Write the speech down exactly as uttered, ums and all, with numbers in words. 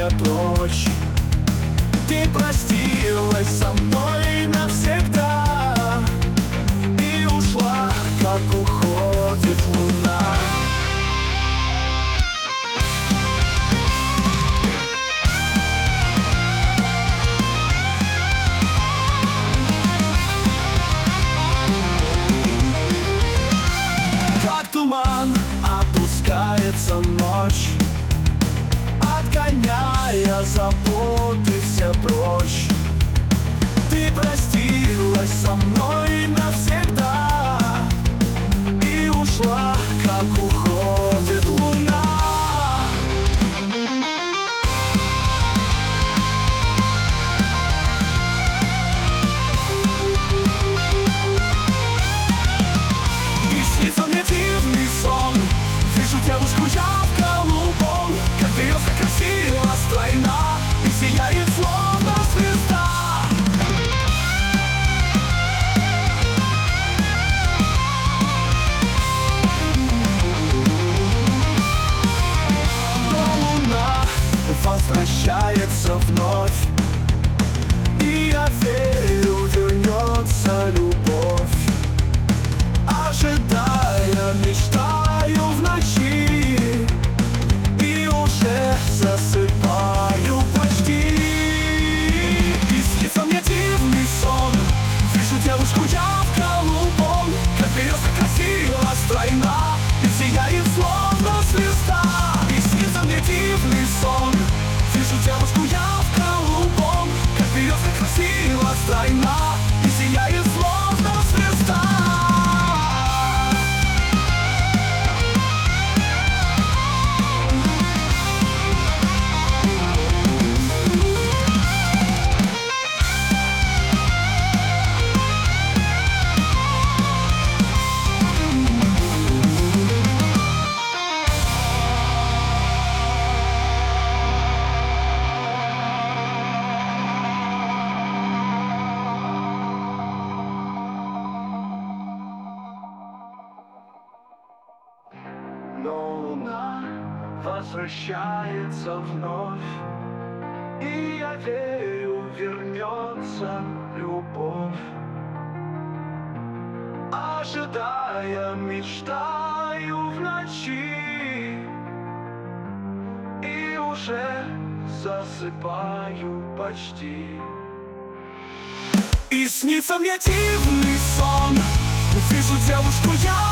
прочь. Ты простилась со мной навсегда и ушла, как уходит луна. Как туман опускается ночь, отгоняя заботы все прочь. Ты простилась со мной навсегда и ушла, как уходит луна. И снится мне дивный сон, вижу девушку я в голубом, как березка красива, стройна и сияет, словно звезда. Но луна возвращается вновь, и я верю, вернется любовь. Ожидая, мечтаю в ночи и уже засыпаю почти. И снится мне дивный сон, вижу девушку я в голубом, как березка красива, стройна и сияет, словно звезда. И снится мне дивный сон, вижу девушку я в голубом, как березка красива, стройна и сияет, словно звезда. Но луна возвращается вновь, и я верю, вернется любовь. Ожидая, мечтаю в ночи и уже засыпаю почти. И снится мне дивный сон, вижу девушку я